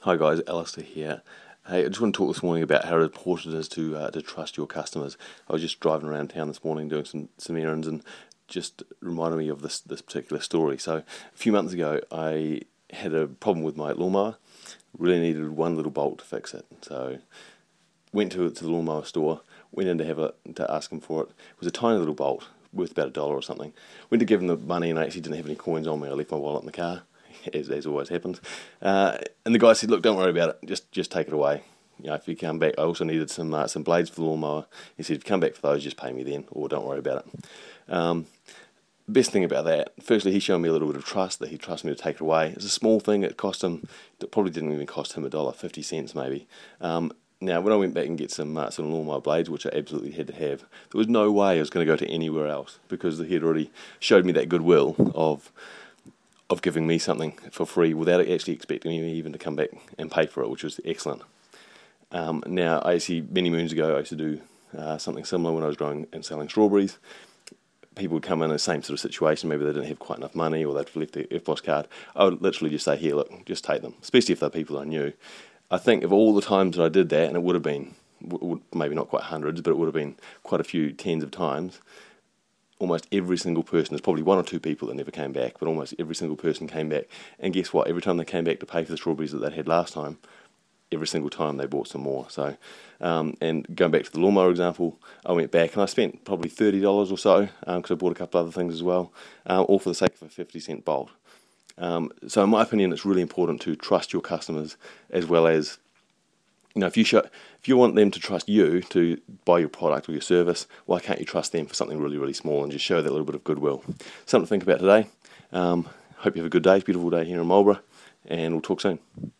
Hi guys, Alistair here. Hey, I just want to talk this morning about how important it is to trust your customers. I was just driving around town this morning doing some errands and just reminded me of this particular story. So a few months ago I had a problem with my lawnmower. Really needed one little bolt to fix it. So went to the lawnmower store, went in to ask him for it. It was a tiny little bolt worth about $1 or something. Went to give him the money and I actually didn't have any coins on me. I left my wallet in the car. As always happens. And the guy said, "Look, don't worry about it. Just take it away. You know, if you come back, I also needed some blades for the lawnmower. He said, if you come back for those, just pay me then, or don't worry about it." Best thing about that, firstly, he showed me a little bit of trust that he trusts me to take it away. It's a small thing. It probably didn't even cost him $1, 50 cents maybe. Now, when I went back and get some lawnmower blades, which I absolutely had to have, there was no way I was going to go to anywhere else because he had already showed me that goodwill of giving me something for free without actually expecting me even to come back and pay for it, which was excellent. Now, many moons ago, I used to do something similar when I was growing and selling strawberries. People would come in the same sort of situation. Maybe they didn't have quite enough money or they'd left their EFTPOS card. I would literally just say, here, look, just take them, especially if they're people I knew. I think of all the times that I did that, and it would have been, maybe not quite hundreds, but it would have been quite a few tens of times, almost every single person, there's probably one or two people that never came back, but almost every single person came back. And guess what? Every time they came back to pay for the strawberries that they'd had last time, every single time they bought some more. So, and going back to the lawnmower example, I went back and I spent probably $30 or so, because I bought a couple other things as well, all for the sake of a 50-cent bolt. So in my opinion, it's really important to trust your customers as well as, you know, if you want them to trust you to buy your product or your service, why can't you trust them for something really, really small and just show that little bit of goodwill? Something to think about today. Hope you have a good day. It's a beautiful day here in Marlborough, and we'll talk soon.